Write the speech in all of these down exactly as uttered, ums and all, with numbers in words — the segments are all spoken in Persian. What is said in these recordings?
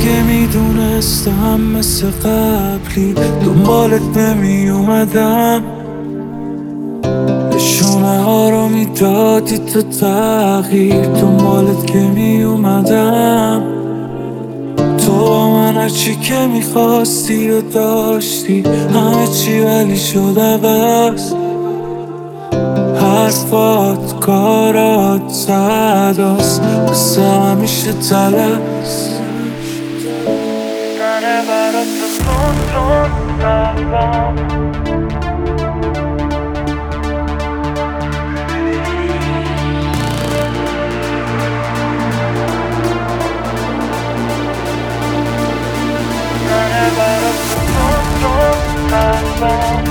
اگه میدونستم مثل قبلی دنبالت نمی اومدم، نشونه ها رو میدادی تو تغییر، دنبالت که می اومدم. تو با من هرچی که میخواستی و داشتی، همه چی ولی شد عوض. حرفات، کارات، صداست مثل همیشه تلس. زنه برات تو تون تون قلبم، زنه برات تو تون تون قلبم.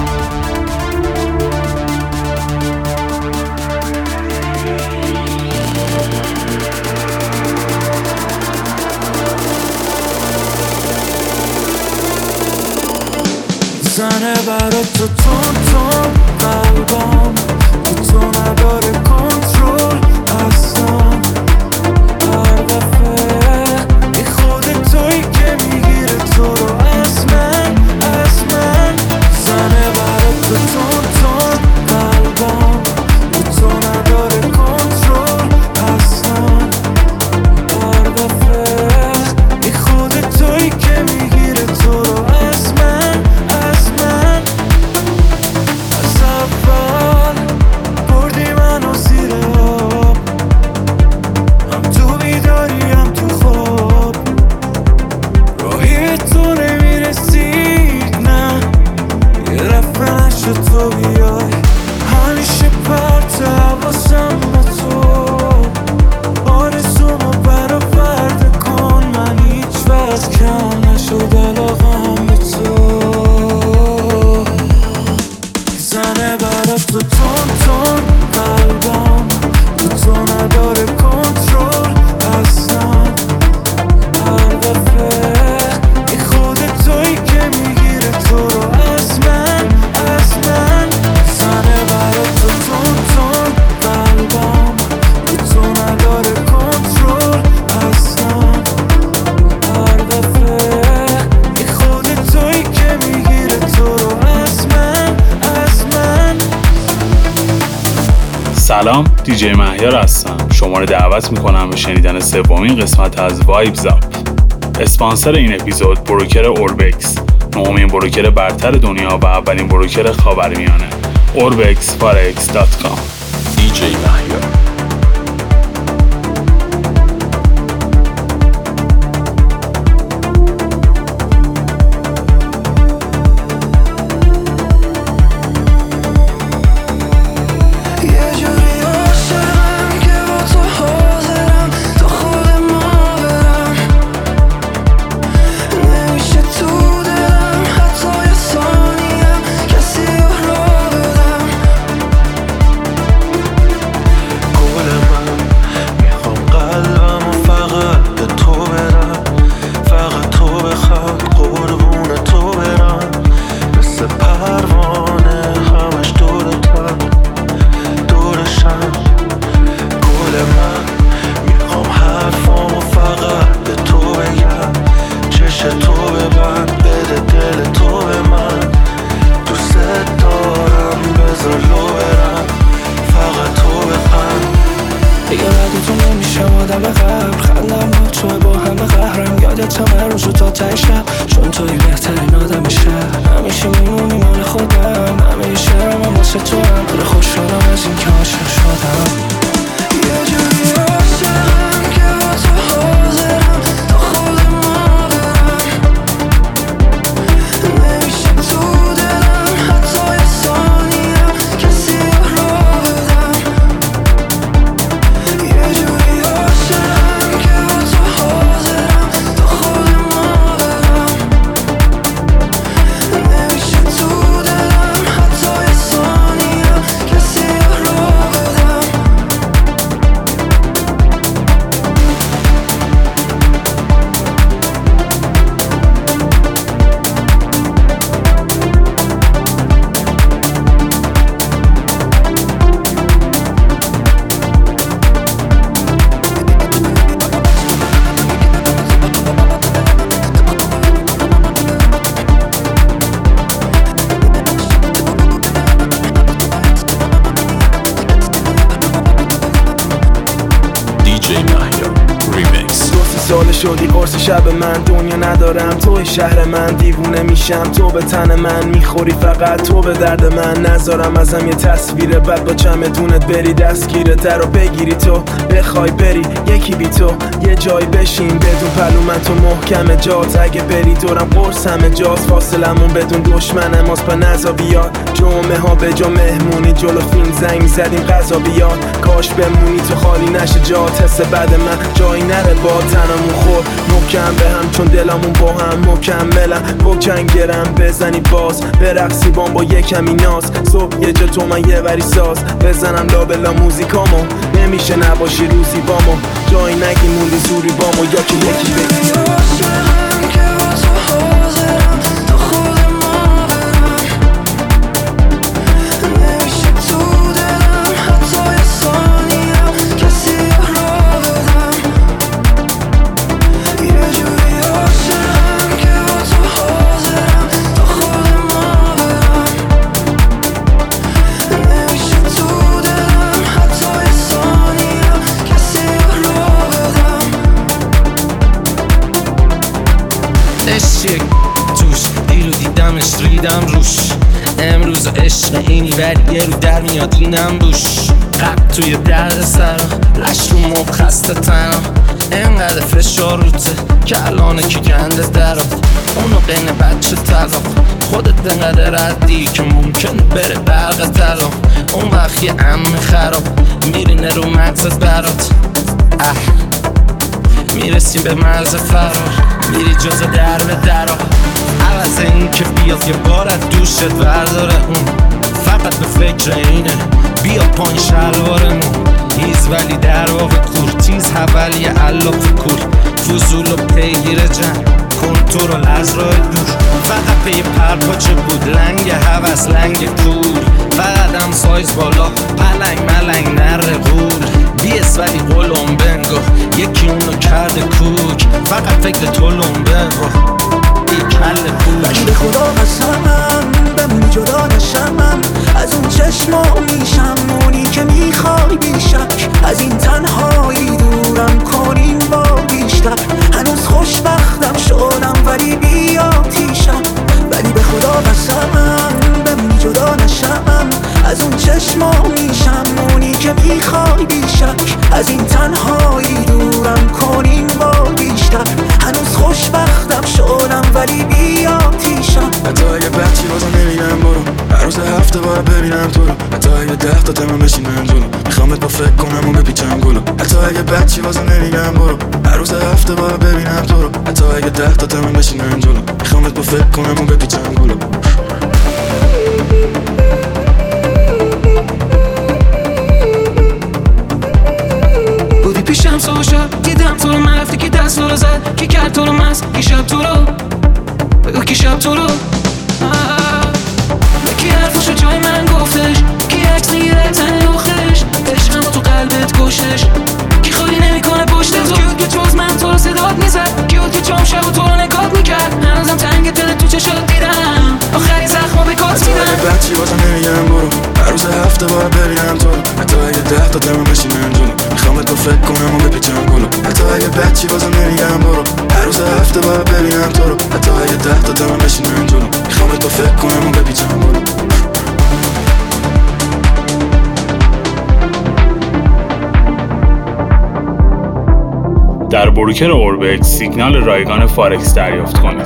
زنه برات تو تون تون قلبم، تو تو نداره کنترل اصلا. هر دفعه ای خودت تویی که میگیره تو رو از من، از من. زنه برات تو تون تون قلبم، تو تو نداره کنترل اصلا. هر دفعه ای خودت تویی که میگیره تو رو از من، از من. از اول بردی منو زیر آب، هم تو بیداری هم تو خواب. راهی تو نمیرسید نه، یه دفعه نشد تو بیای. همیشه پرت حواسم به تو، آرزومو برآورده کن. من هیچ وقت کم نشد علاقم به تو. زنه برات تو تون تون قلبم، تو تو نداره کنترل اصلا. هر دفعه ای خودت تویی که میگیره تو رو از من، از من. زنه برات تو تون تون قلبم، تو تو نداره کنترل اصلا. هر دفعه ای خودت تویی که میگیره تو رو از من، از من. سلام، دیجی مهیار هستم. شما رو دعوت میکنم به شنیدن سومین قسمت از وایبز آپ. اسپانسر این اپیزود بروکر اوربکس، نهمین بروکر برتر دنیا و اولین بروکر خاورمیانه. اوربکس فارکس دات کام. دیجی مهیار. مهیار ریمیکس. دو سی سال شدی قرص شب من، دنیا ندارم توی شهر من، دیوونه میشم تو به تن من میخوری، فقط تو به درد من. نذارم ازم یه تصویر بد با چمدونت بری دستگیره در رو بگیری، تو بخوای بری یکی بی تو یه جای بشین بدون پلو من، تو محکم جات اگه بری دورم قرص همه جاست، فاصلمون بدون دشمن ماست پا نزا بیاد جمعه ها به جا مهمونی، جلو فیلم زنگ زدیم غذا بیاد، کاش بمونی تو خالی نشه جات، حس بعد من جایی نره با تنمون خور محکم به هم چون دلمون با هم مکملم، با جنگرم بزنی باز برقصی بام با یه کمی ناز، صبح یه جا تو من یه وری ساز بزنم لابلا موزیکامو، نمیشه نباشی روزی بامو، جایی نگی موندی زوری بامو یا که یکی بگی توش دیرو دیدمش ریدم روش، امروز عشق اینی ولی یه رو در میاد اینم بوش، قب توی درد سرم لش رو مب خسته تنم، انقدر فشار روته که الانه که گنده درات، اونو قینه بچه طلاق خودت انقدر ردی که ممکن بره برق طلا، اون وقت یه عمه خراب میرینه رو مغزت برات، اه میرسیم به مرز فرار، میری جز در به درا، عوض این که بیاد یه بار از دوشت برداره، اون فقط به فکر اینه بیا پایین شلوارمون، هیز ولی در واقع کور، تیز حولی علاف کور، فضول و پیگیر جنگ کنترل از راه دور، فقط پی پرپاچه بود لنگ حوث لنگ کور، فقط هم سایز بالا پلنگ ملنگ نره غول، بیس ولی قلم بنگو یکی اونو کرده کوک، فقط فکر تو لنبنگو ای کل پوک. ولی به خدا قسمم بمونی جدا نشمم از اون چشما میشم اونی که میخوای بیشک، از این تنهایی دورم کنیم با بیشتر، هنوز خوشبختم شدم ولی بی آتیشم، ولی به خدا قسمم بمونی جدا نشمم از اون چشما میشم اونی که میخوای بیشک، از این تنهایی دورم کنیم با بیشتر، هنوز خوشبختم شدم ولی بی آتیشم. حتی اگه بچی بازم نمیگم برو، هر روز هفته باید ببینم تو رو، حتی اگه ده تا تمام بشینم جلو میخوامت با فکر کنم و بپیچم گلو، حتی اگه بچی بازم نمیگم برو، هر روز هفته باید ببینم تو رو، حتی اگه ده تا تمام بشینم جلو میخوامت با فکر کنم و بپیچم گلو. بودی پیشم صبح شب دیدم تو رو، من رفتی که دست رو زد کی کرد تو رو مست، کی شب تو رو بگو کی شب تو رو، کی حرفشو جای من گفتش، کی عکس میگیره تن لخش، عشقم با تو قلبت کشش، کی خالی نمیکنه پشت تو، کی بود که جز من تو رو صدات میزد، کی بود که جام شب و تو رو نگات میکرد، هنوزم تنگ دل تو چشات دیدم آخرین زخمو به کات میدم. حتی اگه بچی بازم نمیگم برو، هر روز هفته باید ببینم تو رو، حتی اگه ده تا تمام بشینم جلو میخوامت با فکر کنم و بپیچم گلو، حتی اگه بچی بازم نمیگم برو، هر روز هفته باید ببینم تو رو، حتی اگه ده تا تمام بشینم جلو میخوامت با فکر کنم و بپیچم گلو. در بروکر اوربکس سیگنال رایگان فارکس دریافت کنید.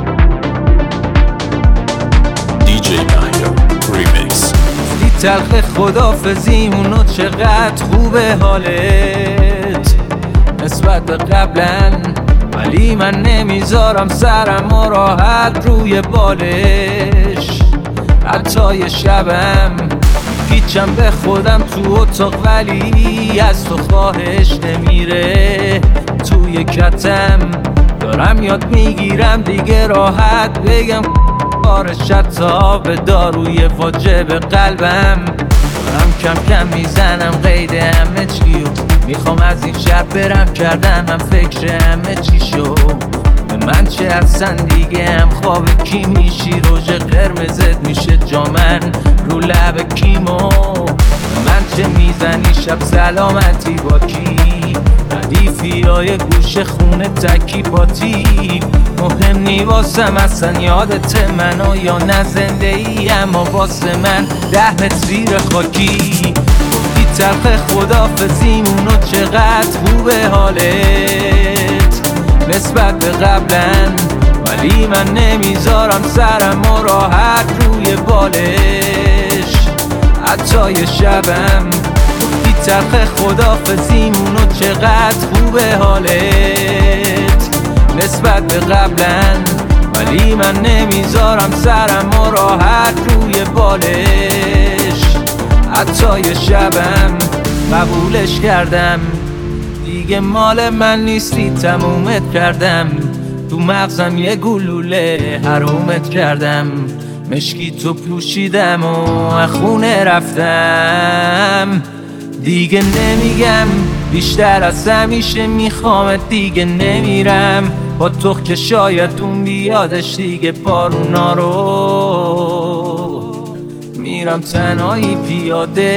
دیجی مهیار ریمیکس. دی تلخ خدافزیمونو چقدر خوبه حالت نسبت به قبلا، ولی من نمیذارم سرم و راحت روی بالش، حتی یه شبم پیچم به خودم تو اتاق ولی از تو خواهش نمیره توی کتم، دارم یاد میگیرم دیگه راحت بگم کارش حتی به داروی واجب قلبم، دارم کم کم میزنم قید همه چیو، میخوام از این شب برم کردن من فکر همه چی شو، به من چه اصلا دیگه هم خواب کی میشی، روژ قرمزت میشه جامن رو لب کیمو. من چه میزنی شب سلامتی با کی، ردیفی های گوش خونه تکی پاتی. مهم نی واسم اصلا یادت منو یا نه زنده ای، اما واسه من ده متر زیر خاکی. گفتی تلخ خدافزیمونو چقدر خوبه حالت نسبت به قبلن، ولی من نمیذارم سرم و راحت روی بالش حتی یه شبم. گفتی تلخ خدافزیمونو چقدر خوبه حالت نسبت به قبلن، ولی من نمیذارم سرم و راحت روی بالش حتی یه شبم. قبولش کردم دیگه مال من نیستی، تمومت کردم تو مغزم یه گلوله حرومت کردم. مشکی تو پوشیدم و خونه رفتم، دیگه نمیگم بیشتر از همیشه میخوامت، دیگه نمیرم با تو که شاید اون بیادش دیگه بارونا رو. میرم تنهایی پیاده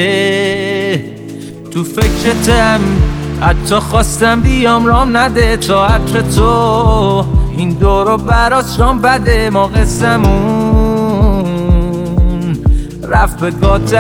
تو فکرتم، حتی خواستم بیام رام نده تا عطر تو این دورو براش رام بده. ما قصمون رفت به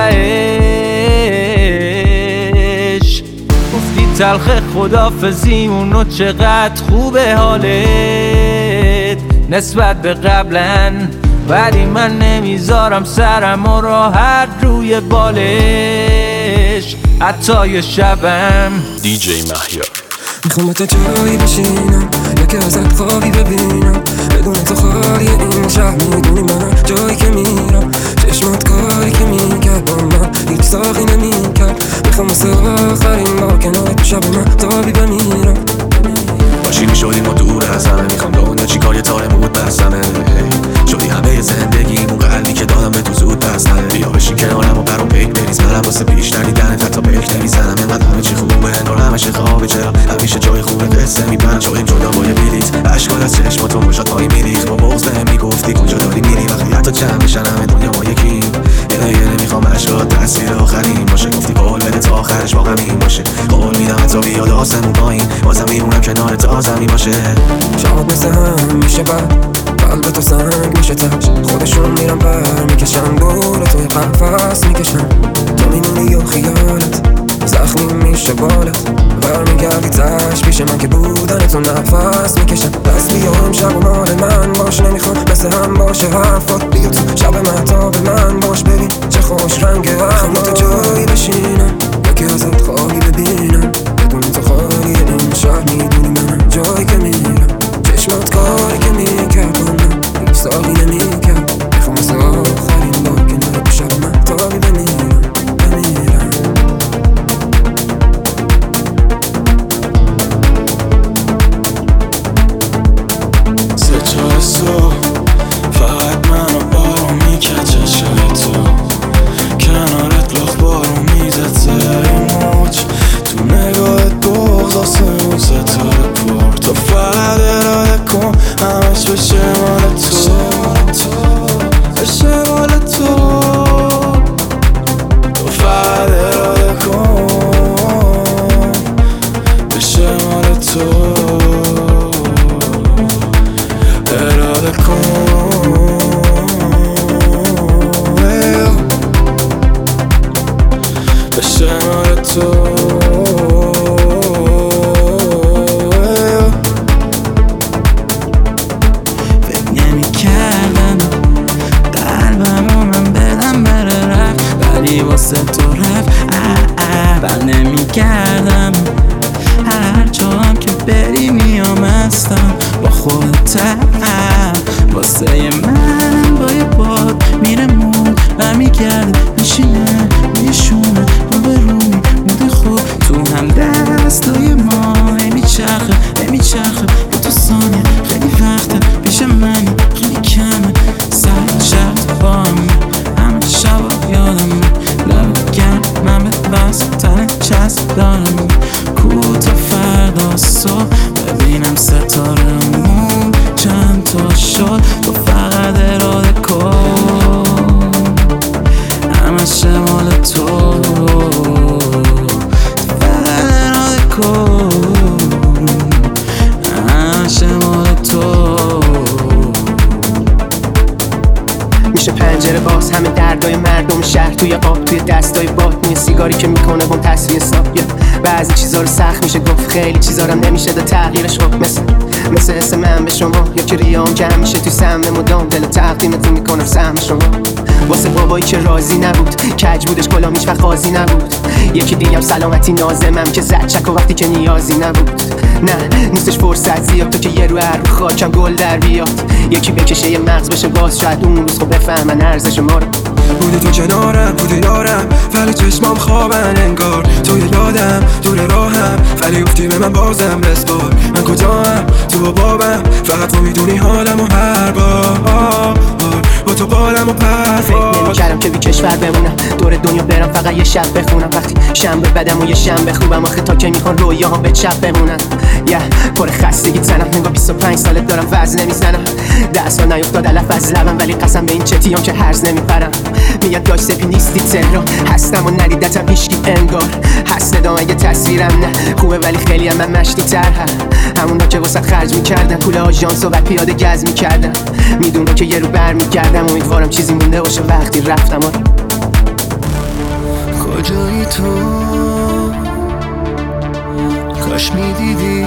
گاتهش، گفتی تلخ خدافزیمونو چقدر خوبه حالت نسبت به قبلن، ولی من نمیذارم سرم و راحت روی بالش حتی یه شبم. دی جی مهیار. میخوام تا جایی بشینم یکی ازت خوابی ببینم، بدون تو خالی این شهر میدونی منم جایی که میرم. چشمات کاری که میکرد با من هیچ ساقی نمیکرد، میخوام مثل آخرین بار کنار تو شب من تابی بمیرم. باشی میشدیم و دور از همه، میخوام دنیا چی کار یه تار مود بستمه. شدی همه زندگی مون قلبی که دادم به تو زود بستنه. بیا بشین کنارم و برام پیک بریز، منم واسه بیشتر دیدنت حتی پیک نمیزنم. اینقدر همه چی خوبه انگار همشه خوابه، چرا همیشه جای خوبه قصه میپرم شاید جدا با یه بلیت. عشقات از چشماتون باشد پایی میریخ، با بغض بهم میگفتی کجا داری میری، وقتی حتی چند بشن همه دنیا ما یکیم. یه یه نمیخوام عشقات تاثیر آخرین باشه، گفتی قول بده تا آخرش با غمین باشه. قول میدم حتی بیاد آسمون پایین بازم میمونم کنار تا زمین باشه. شب مثل هم میشه بعد قلب تو سنگ میشه تش، خودشون میرن پر میکشن دور توی قفص میکشن. تو میمونی و خیالت زخمی میشه بالت، برمیگردی تش پیش من که بودن تو نفس میکشن. پس بیا امشب و مال من باش، نمیخوام مثل هم باشه حرفات. بیا تو شب مهتاب من باش، ببین چه خوش رنگ احوال. تو جایی بشینم یکی ازت خوابی ببینم، بدون تو خالی این شهر میدونی منم جایی که میرم. چشمات کاری که میکرد با من هیچ ساقی نمیکرد، میخوام مثل آخرین بار کنار تو شب من تابی بمیرم بمیرم. سه چهار صبح فقط منو بارو میکچه شده تو کنارت لاخ بارو میزد سری موج، تو نگاهت بغض آسمون ستاره پر. تو فقط اراده کن همش بشه مال تو، بشه مال تو. تو فقط اراده کن بشه مال تو، اراده کن بشه مال تو. واسه تو رفت بر نمی کردم، هر جام که بری میام هستم با خودتم. واسه من با یه باد میره مود برمیگرده میشینه میشونه رو به روی مود خوب تو هم دستای ما نمیچرخه نمیچرخه با تو ثانیه خیلی وقته پیش منی خیلی کمه سر شرط با هم همه شبا یادم لب گرم من به بس تن چسب دارم کو تا فردا صبح ببینم ستاره مون توی دستای باد سیگاری که میکنه بم تصویه ساب. بعضی چیزا رو سخت میشه گفت، خیلی چیزا رو نمیشه دا تغییرش خوب. مثل مثل اسم من به شما، یا که ریام جمع میشه توی سهم مدام. دل تقدیمتون میکنم سهم شما. واسه بابایی که راضی نبود، کج بودش کلام هیچ وقت قاضی نبود. یکی دیگم سلامتی نازمم که زد چک و وقتی که نیازی نبود. نه نیستش فرصت زیاد تو که یه رو هر رو خاکم گل در بیاد. یکی بکشه یه مغز بشه باز، شاید اون روز خب بفهمن ارزش ما رو. بودی تو کنارم، بودی یارم، ولی چشمام خوابن انگار. توی یادم دور راهم، ولی گفتی به من بازم بسپار. من کجاام تو و بابم، فقط تو میدونی حالم و هر بار با تو بالم و پرواز. فکر نمی‌کردم که بی کشور بمونم، دور دنیا برم فقط یه شب بخونم. وقتی شنبه بدم و یه شنبه خوبم، آخه تا که میخوان رویاهام به چپ بمونن. یه پر خستگی تنم، نگاه بیست و پنج سالت دارم وزن نمیزنم. ده سال نیفتاد علف از لبم، ولی قسم به این چتیام که هرز نمیپرم. میگن داش سپی نیستی تهران، هستم و ندیدتم هیچکی انگار. هست ندام اگه تصویرم نه خوبه، ولی خیلی هم من مشتی تر هم همونا که واسه خرج میکردم. پول آژانس و بعد پیاده گز میکردم. میدونم که یه رو بر میکردم، امیدوارم چیزی مونده باشه وقتی رفتم. کجایی تو؟ کاش میدیدی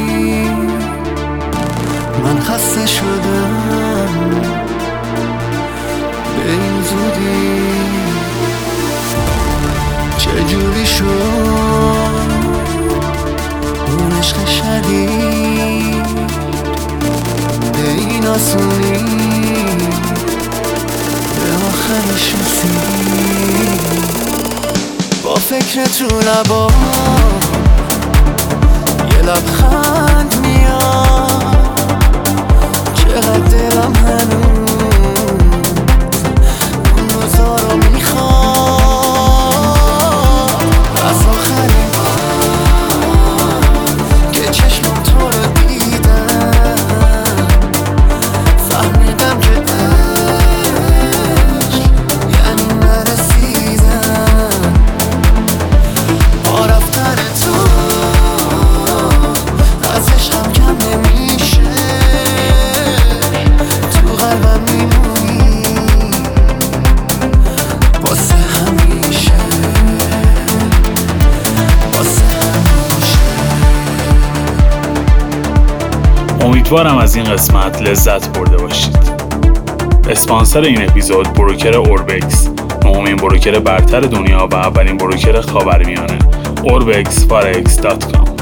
من خسته شدم به این زودی. چجوری شد اون عشق شدید به این آسونی، به آخرش رسید. با فکرت رو لبا یه لبخند میاد، چقدر دلم هنوز اون روزا رو میخواد. از آخرین بار که چشمم تو رو دیدم، فهمیدم که عشق یعنی نرسیدم. با رفتن تو از عشقم کم نمیشه، تو قلبم میمونی واسه همیشه، واسه همیشه. امیدوارم از این قسمت لذت برده باشید. اسپانسر این اپیزود بروکر اوربکس، نهمین بروکر برتر دنیا و اولین بروکر خاورمیانه. اوربکس فارکس دات کام